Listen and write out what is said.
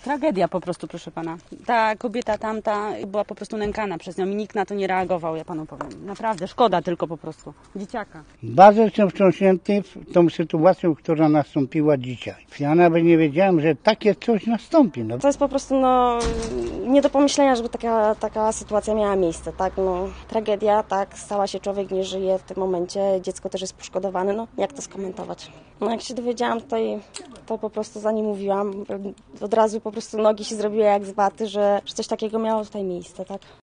Tragedia po prostu, proszę pana. Ta kobieta tamta była po prostu nękana przez nią i nikt na to nie reagował, ja panu powiem. Naprawdę, szkoda tylko po prostu. Dzieciaka. Bardzo jestem wstrząśnięty tą sytuacją, która nastąpiła dzisiaj. Ja nawet nie wiedziałem, że takie coś nastąpi. No. To jest po prostu nie do pomyślenia, żeby taka sytuacja miała miejsce. Tak? Tragedia, tak, stała się, człowiek nie żyje w tym momencie, dziecko też jest poszkodowane. Jak to skomentować? Jak się dowiedziałam tutaj, to po prostu zanim mówiłam, od razu po prostu nogi się zrobiły jak z waty, że coś takiego miało tutaj miejsce. Tak?